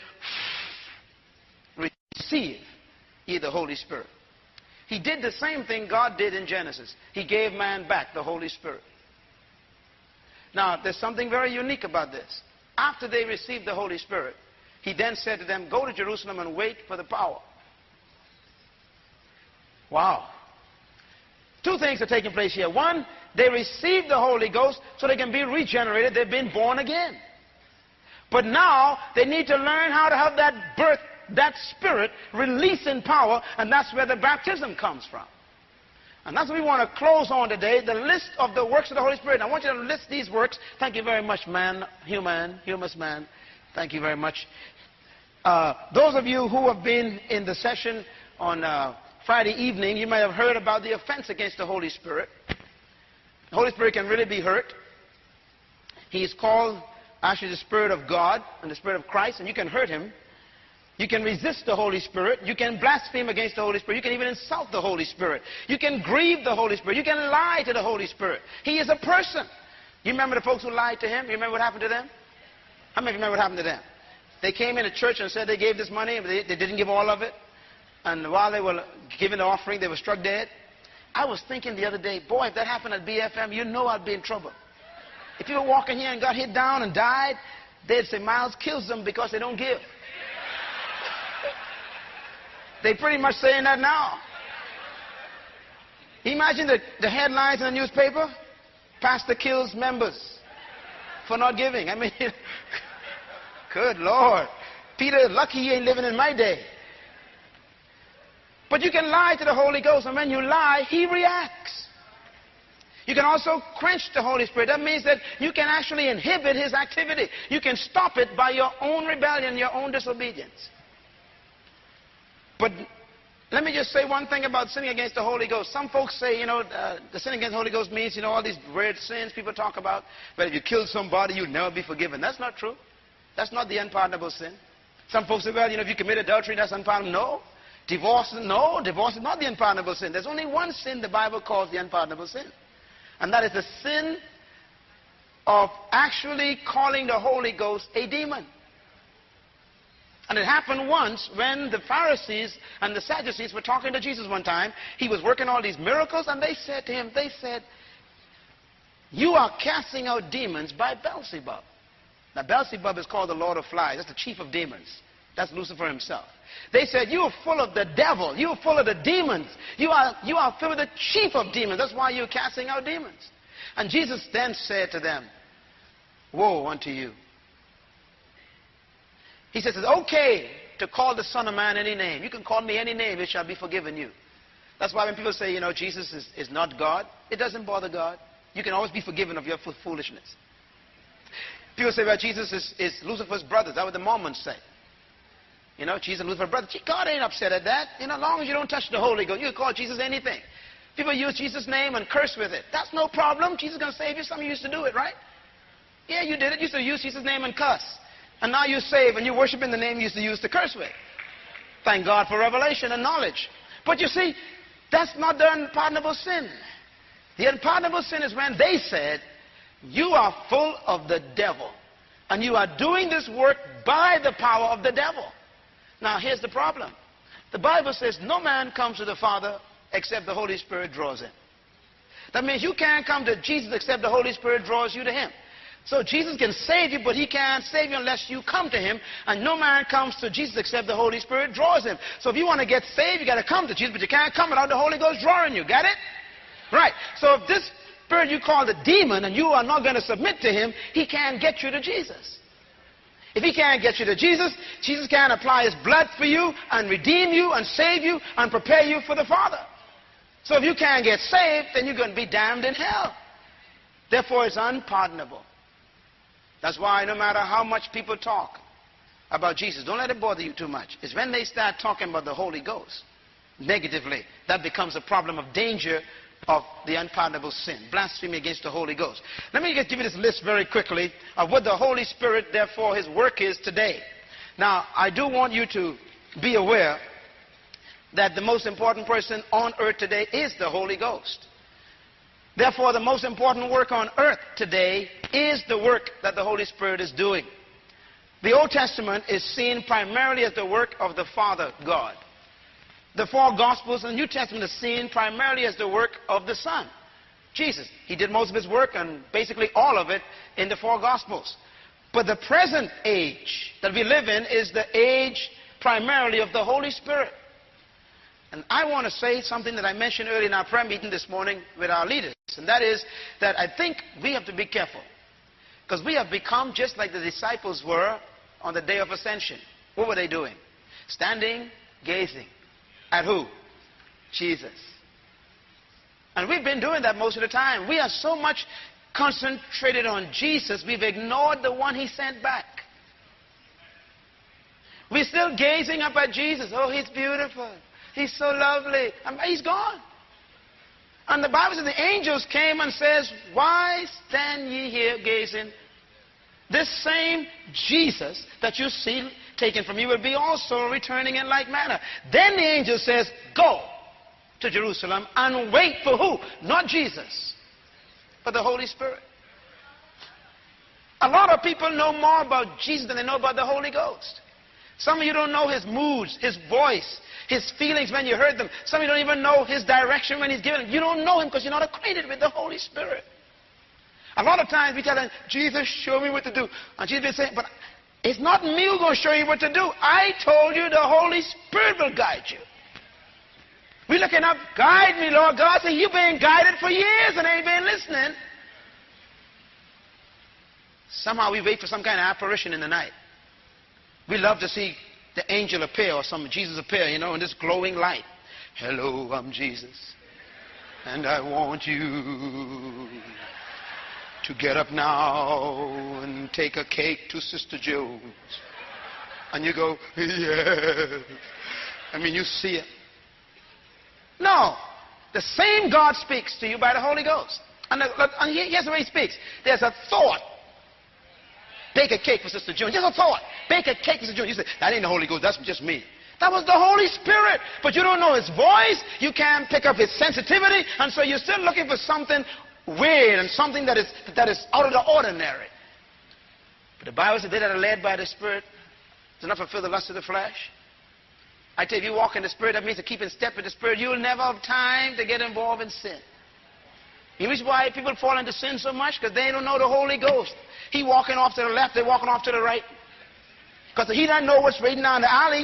receive ye the Holy Spirit. He did the same thing God did in Genesis. He gave man back the Holy Spirit. Now, there's something very unique about this. After they received the Holy Spirit, he then said to them, go to Jerusalem and wait for the power. Wow. Two things are taking place here. One, they received the Holy Ghost so they can be regenerated. They've been born again. But now, they need to learn how to have that birth, that spirit, release in power, and that's where the baptism comes from. And that's what we want to close on today, the list of the works of the Holy Spirit. I want you to list these works. Thank you very much, man, humus man. Thank you very much. Those of you who have been in the session on Friday evening, you may have heard about the offense against the Holy Spirit. The Holy Spirit can really be hurt. He is called actually the Spirit of God and the Spirit of Christ, and you can hurt him. You can resist the Holy Spirit. You can blaspheme against the Holy Spirit. You can even insult the Holy Spirit. You can grieve the Holy Spirit. You can lie to the Holy Spirit. He is a person. You remember the folks who lied to him? You remember what happened to them? How many of you remember what happened to them? They came into church and said they gave this money, but they didn't give all of it. And while they were giving the offering, they were struck dead. I was thinking the other day, boy, if that happened at BFM, you know I'd be in trouble. If you were walking here and got hit down and died, they'd say Miles kills them because they don't give. They pretty much saying that now. Imagine the headlines in the newspaper. Pastor kills members for not giving. I mean, good Lord. Peter, lucky he ain't living in my day. But you can lie to the Holy Ghost, and when you lie, he reacts. You can also quench the Holy Spirit. That means that you can actually inhibit his activity. You can stop it by your own rebellion, your own disobedience. But let me just say one thing about sinning against the Holy Ghost. Some folks say, the sin against the Holy Ghost means, all these weird sins people talk about. But if you kill somebody, you'll never be forgiven. That's not true. That's not the unpardonable sin. Some folks say, well, if you commit adultery, that's unpardonable. No. Divorce is not the unpardonable sin. There's only one sin the Bible calls the unpardonable sin. And that is the sin of actually calling the Holy Ghost a demon. And it happened once when the Pharisees and the Sadducees were talking to Jesus one time. He was working all these miracles, and they said to him, you are casting out demons by Beelzebub. Now, Beelzebub is called the Lord of Flies. That's the chief of demons. That's Lucifer himself. They said, you are full of the devil. You are full of the demons. You are filled with the chief of demons. That's why you're casting out demons. And Jesus then said to them, woe unto you. He says, it's okay to call the Son of Man any name. You can call me any name. It shall be forgiven you. That's why when people say, Jesus is not God, it doesn't bother God. You can always be forgiven of your foolishness. People say, well, Jesus is Lucifer's brother. That's what the Mormons say. Jesus and Lucifer's brother. God ain't upset at that. As long as you don't touch the Holy Ghost, you can call Jesus anything. People use Jesus' name and curse with it. That's no problem. Jesus is going to save you. Some of you used to do it, right? Yeah, you did it. You used to use Jesus' name and cuss. And now you're saved and you're worshiping the name you used to use to curse with. Thank God for revelation and knowledge. But you see, that's not the unpardonable sin. The unpardonable sin is when they said, you are full of the devil. And you are doing this work by the power of the devil. Now, here's the problem. The Bible says no man comes to the Father except the Holy Spirit draws him. That means you can't come to Jesus except the Holy Spirit draws you to him. So Jesus can save you, but he can't save you unless you come to him. And no man comes to Jesus except the Holy Spirit draws him. So if you want to get saved, you got to come to Jesus, but you can't come without the Holy Ghost drawing you. Get it? Right. So if this spirit you call the demon and you are not going to submit to him, he can't get you to Jesus. If he can't get you to Jesus, Jesus can't apply his blood for you and redeem you and save you and prepare you for the Father. So if you can't get saved, then you're going to be damned in hell. Therefore, it's unpardonable. That's why no matter how much people talk about Jesus, don't let it bother you too much. It's when they start talking about the Holy Ghost negatively, that becomes a problem of danger of the unpardonable sin, blasphemy against the Holy Ghost. Let me just give you this list very quickly of what the Holy Spirit, therefore, his work is today. Now, I do want you to be aware that the most important person on earth today is the Holy Ghost. Therefore, the most important work on earth today is the work that the Holy Spirit is doing. The Old Testament is seen primarily as the work of the Father, God. The four Gospels and the New Testament is seen primarily as the work of the Son, Jesus. He did most of his work and basically all of it in the four Gospels. But the present age that we live in is the age primarily of the Holy Spirit. And I want to say something that I mentioned earlier in our prayer meeting this morning with our leaders. And that is that I think we have to be careful. Because we have become just like the disciples were on the day of ascension. What were they doing? Standing, gazing. At who? Jesus. And we've been doing that most of the time. We are so much concentrated on Jesus, we've ignored the one he sent back. We're still gazing up at Jesus. Oh, he's beautiful. He's so lovely. And he's gone. And the Bible says the angels came and says, why stand ye here gazing? This same Jesus that you see taken from you will be also returning in like manner. Then the angel says, go to Jerusalem and wait for who? Not Jesus, but the Holy Spirit. A lot of people know more about Jesus than they know about the Holy Ghost. Some of you don't know his moods, his voice, his feelings when you heard them. Some of you don't even know his direction when he's given them. You don't know him because you're not acquainted with the Holy Spirit. A lot of times we tell them, Jesus, show me what to do. And Jesus will say, but it's not me who's going to show you what to do. I told you the Holy Spirit will guide you. We're looking up, guide me, Lord God. Say, you've been guided for years and ain't been listening. Somehow we wait for some kind of apparition in the night. We love to see the angel appear or some Jesus appear, in this glowing light. Hello, I'm Jesus. And I want you to get up now and take a cake to Sister Jones. And you go, yes. You see it. No. The same God speaks to you by the Holy Ghost. And here's the way he speaks. There's a thought bake a cake for Sister June. Just a thought. Bake a cake for Sister June. You say, that ain't the Holy Ghost. That's just me. That was the Holy Spirit. But you don't know his voice. You can't pick up his sensitivity. And so you're still looking for something weird and something that is out of the ordinary. But the Bible says they that are led by the Spirit do not fulfill the lust of the flesh. I tell you, if you walk in the Spirit, that means to keep in step with the Spirit. You'll never have time to get involved in sin. You know why people fall into sin so much? Because they don't know the Holy Ghost. He walking off to the left, they're walking off to the right. Because he doesn't know what's waiting down the alley.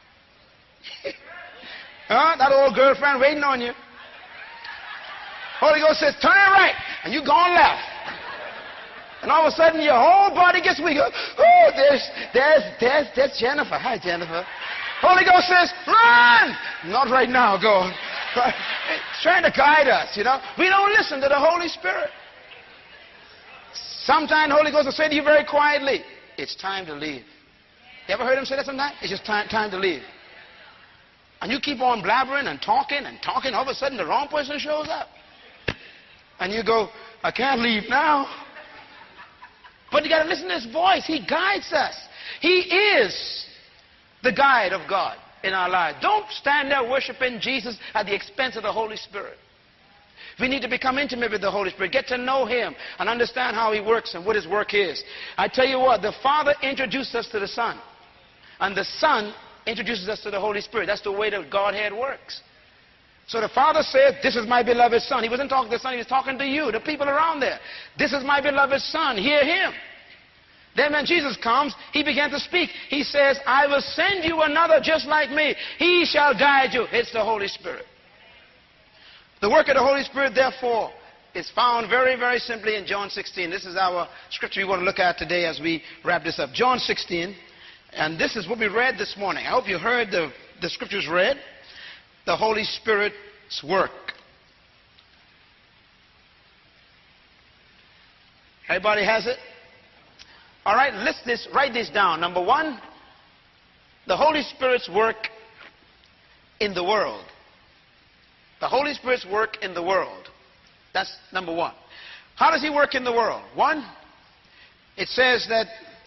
That old girlfriend waiting on you. Holy Ghost says, turn right, and you gone left. And all of a sudden, your whole body gets weak. Oh, there's Jennifer. Hi, Jennifer. Holy Ghost says, run! Not right now, God. It's trying to guide us, you know. We don't listen to the Holy Spirit. Sometimes the Holy Ghost will say to you very quietly, it's time to leave. You ever heard him say that sometimes? It's just time to leave. And you keep on blabbering and talking, all of a sudden the wrong person shows up. And you go, I can't leave now. But you got to listen to his voice. He guides us. He is the guide of God in our lives. Don't stand there worshiping Jesus at the expense of the Holy Spirit. We need to become intimate with the Holy Spirit, get to know him, and understand how he works and what his work is. I tell you what, the Father introduced us to the Son, and the Son introduces us to the Holy Spirit. That's the way the Godhead works. So the Father said, this is my beloved Son. He wasn't talking to the Son, he was talking to you, the people around there. This is my beloved Son, hear him. Then when Jesus comes, he began to speak. He says, I will send you another just like me. He shall guide you. It's the Holy Spirit. The work of the Holy Spirit, therefore, is found very, very simply in John 16. This is our scripture we want to look at today as we wrap this up. John 16, and this is what we read this morning. I hope you heard the scriptures read. The Holy Spirit's work. Everybody has it? All right, write this down. Number one, the Holy Spirit's work in the world. The Holy Spirit's work in the world. That's number one. How does he work in the world? One, it says that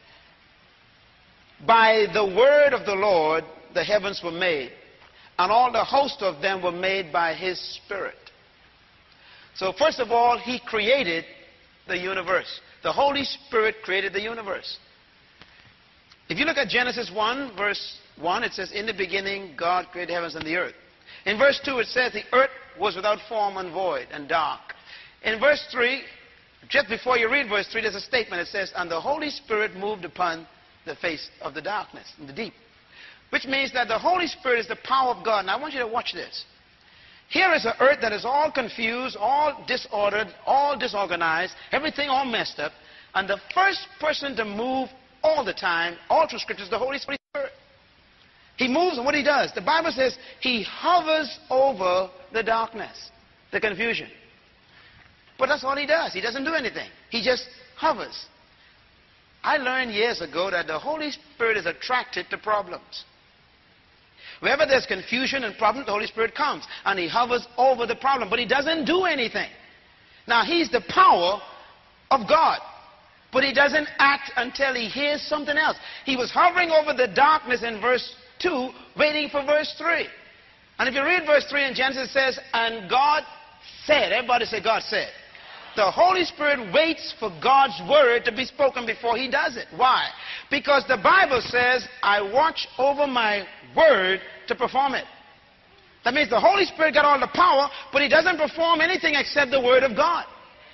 by the word of the Lord the heavens were made, and all the host of them were made by his Spirit. So first of all, he created the universe. The Holy Spirit created the universe. If you look at Genesis 1, verse 1, it says, in the beginning God created the heavens and the earth. In verse 2, it says, the earth was without form and void and dark. In verse 3, just before you read verse 3, there's a statement. It says, and the Holy Spirit moved upon the face of the darkness, in the deep. Which means that the Holy Spirit is the power of God. Now I want you to watch this. Here is an earth that is all confused, all disordered, all disorganized, everything all messed up. And the first person to move all the time, all through Scripture, is the Holy Spirit. He moves, and what he does, the Bible says he hovers over the darkness, the confusion. But that's all he does. He doesn't do anything. He just hovers. I learned years ago that the Holy Spirit is attracted to problems. Wherever there's confusion and problems, the Holy Spirit comes, and he hovers over the problem, but he doesn't do anything. Now, he's the power of God, but he doesn't act until he hears something else. He was hovering over the darkness in verse 2, waiting for verse 3. And if you read verse 3 in Genesis, it says, and God said. Everybody say, God said. The Holy Spirit waits for God's word to be spoken before he does it. Why? Because the Bible says, I watch over my word to perform it. That means the Holy Spirit got all the power, but he doesn't perform anything except the word of God.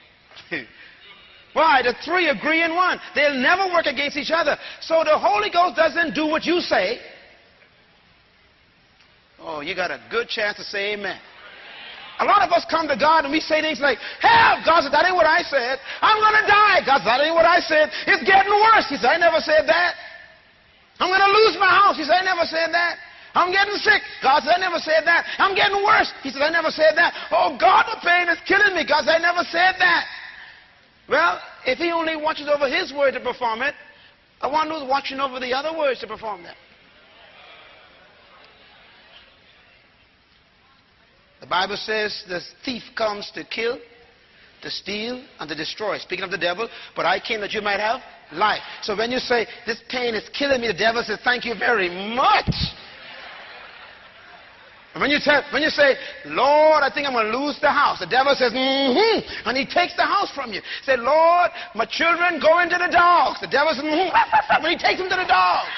Why? The three agree in one. They'll never work against each other. So the Holy Ghost doesn't do what you say. Oh, you got a good chance to say amen. A lot of us come to God and we say things like, help! God said, that ain't what I said. I'm going to die. God said, that ain't what I said. It's getting worse. He said, I never said that. I'm going to lose my house. He said, I never said that. I'm getting sick. God said, I never said that. I'm getting worse. He said, I never said that. Oh, God, the pain is killing me. God said, I never said that. Well, if he only watches over his word to perform it, I wonder who's watching over the other words to perform that. The Bible says the thief comes to kill, to steal, and to destroy. Speaking of the devil, but I came that you might have life. So when you say, this pain is killing me, the devil says, thank you very much. And when you say, Lord, I think I'm going to lose the house, the devil says, mm-hmm, and he takes the house from you. Say, Lord, my children go into the dogs. The devil says, mm-hmm, when he takes them to the dogs.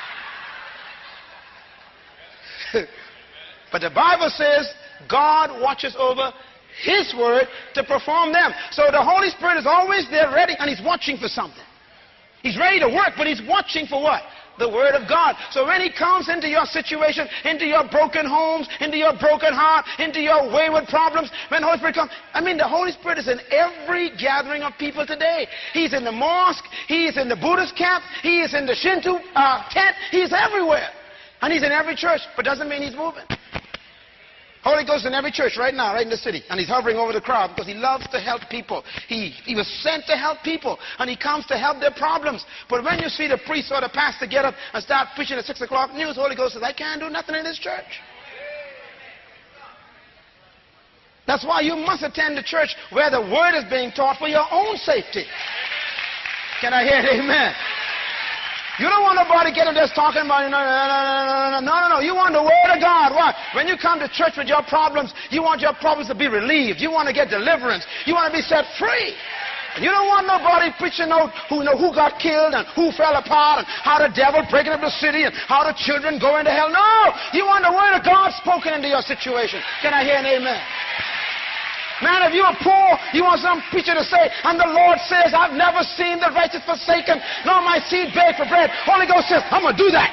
But the Bible says God watches over His word to perform them. So the Holy Spirit is always there ready, and He's watching for something. He's ready to work, but He's watching for what? The Word of God. So when He comes into your situation, into your broken homes, into your broken heart, into your wayward problems, when the Holy Spirit comes, the Holy Spirit is in every gathering of people today. He's in the mosque, He is in the Buddhist camp, He is in the Shinto tent, He's everywhere. And He's in every church, but doesn't mean He's moving. Holy Ghost in every church right now, right in the city. And He's hovering over the crowd because He loves to help people. He was sent to help people. And He comes to help their problems. But when you see the priest or the pastor get up and start preaching at 6 o'clock news, Holy Ghost says, I can't do nothing in this church. That's why you must attend the church where the Word is being taught for your own safety. Can I hear an amen? You don't want nobody getting just talking about, no. You want the Word of God. Why? When you come to church with your problems, you want your problems to be relieved. You want to get deliverance. You want to be set free. And you don't want nobody preaching out who got killed and who fell apart and how the devil breaking up the city and how the children go into hell. No! You want the Word of God spoken into your situation. Can I hear an amen? Man, if you are poor, you want some preacher to say, and the Lord says, I've never seen the righteous forsaken, nor my seed beg for bread. Holy Ghost says, I'm going to do that.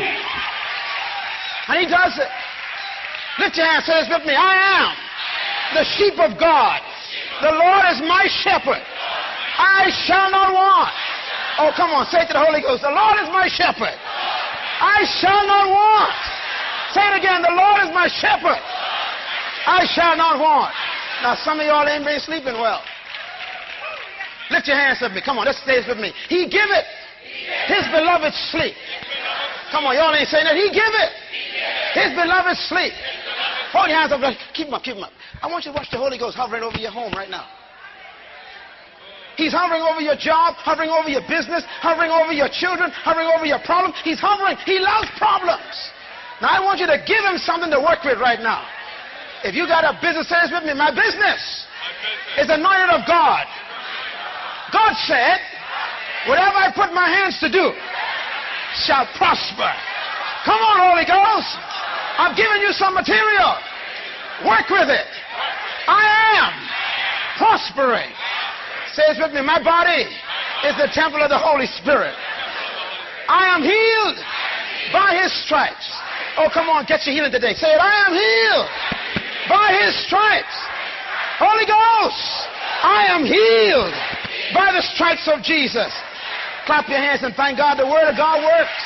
And He does it. Lift your hand, say this with me. I am the sheep of God. The Lord is my shepherd. I shall not want. Oh, come on, say it to the Holy Ghost. The Lord is my shepherd. I shall not want. Say it again. The Lord is my shepherd. I shall not want. Now, some of y'all ain't been sleeping well. Lift your hands up with me. Come on, let's say this with me. He giveth His beloved sleep. Come on, y'all ain't saying that. He giveth His beloved sleep. Hold your hands up. Keep them up, keep them up. I want you to watch the Holy Ghost hovering over your home right now. He's hovering over your job, hovering over your business, hovering over your children, hovering over your problems. He's hovering. He loves problems. Now, I want you to give Him something to work with right now. If you got a business, say this with me. My business is anointed of God. God said, whatever I put my hands to do shall prosper. Come on, Holy Ghost. I'm giving you some material. Work with it. I am prospering. Say this with me. My body is the temple of the Holy Spirit. I am healed by His stripes. Oh, come on, get your healing today. Say it. I am healed by His stripes. Holy Ghost, I am healed by the stripes of Jesus. Clap your hands and thank God. The Word of God works.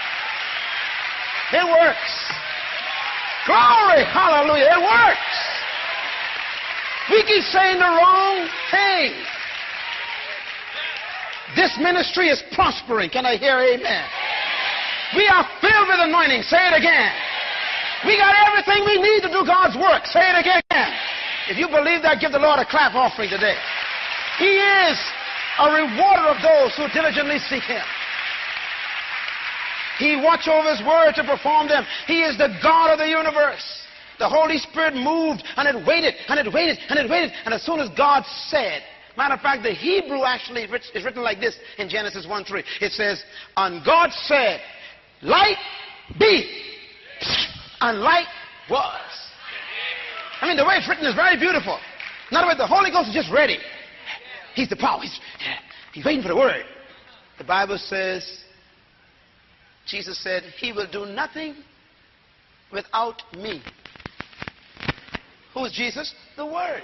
It works. Glory, hallelujah, it works. We keep saying the wrong thing. This ministry is prospering. Can I hear amen? We are filled with anointing. Say it again. We got everything we need to do God's work. Say it again. If you believe that, give the Lord a clap offering today. He is a rewarder of those who diligently seek Him. He watches over His word to perform them. He is the God of the universe. The Holy Spirit moved, and it waited, and it waited, and it waited. And as soon as God said, matter of fact, the Hebrew actually is written like this in Genesis 1:3. It says, and God said, light be. And light was. The way it's written is very beautiful. In other words, the Holy Ghost is just ready. He's the power. He's waiting for the word. The Bible says, Jesus said, He will do nothing without me. Who is Jesus? The Word.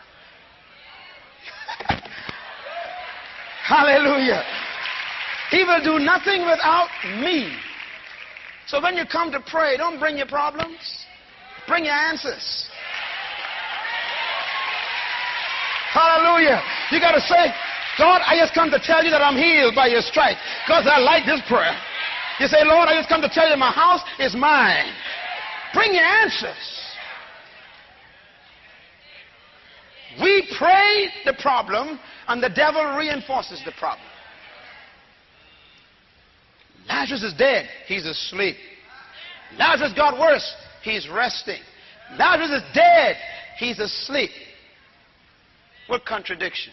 Hallelujah. He will do nothing without me. So when you come to pray, don't bring your problems. Bring your answers. Hallelujah. You got to say, God, I just come to tell you that I'm healed by your stripes. Because I like this prayer. You say, Lord, I just come to tell you my house is mine. Bring your answers. We pray the problem, and the devil reinforces the problem. Lazarus is dead. He's asleep. Lazarus got worse. He's resting. Lazarus is dead. He's asleep. What contradiction?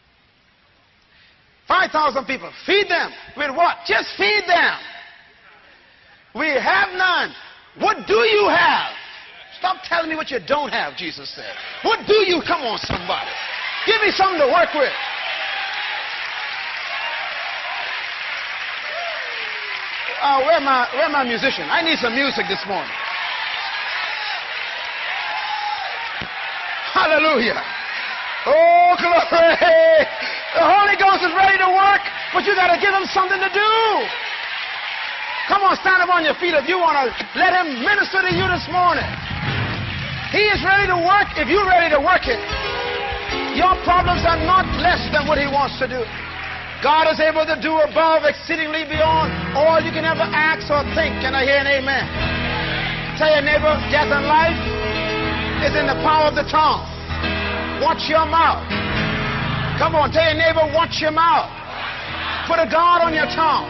5,000 people. Feed them. With what? Just feed them. We have none. What do you have? Stop telling me what you don't have, Jesus said. What do you? Come on, somebody. Give me something to work with. Where my musician? I need some music this morning. Hallelujah. Oh, glory. The Holy Ghost is ready to work, but you got to give him something to do. Come on, stand up on your feet if you want to let him minister to you this morning. He is ready to work if you're ready to work it. Your problems are not less than what he wants to do. God is able to do above, exceedingly beyond all you can ever ask or think. Can I hear an amen? Tell your neighbor, death and life is in the power of the tongue. Watch your mouth. Come on, tell your neighbor, watch your mouth. Put a guard on your tongue.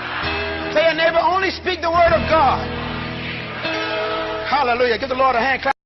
Tell your neighbor, only speak the word of God. Hallelujah. Give the Lord a hand clap.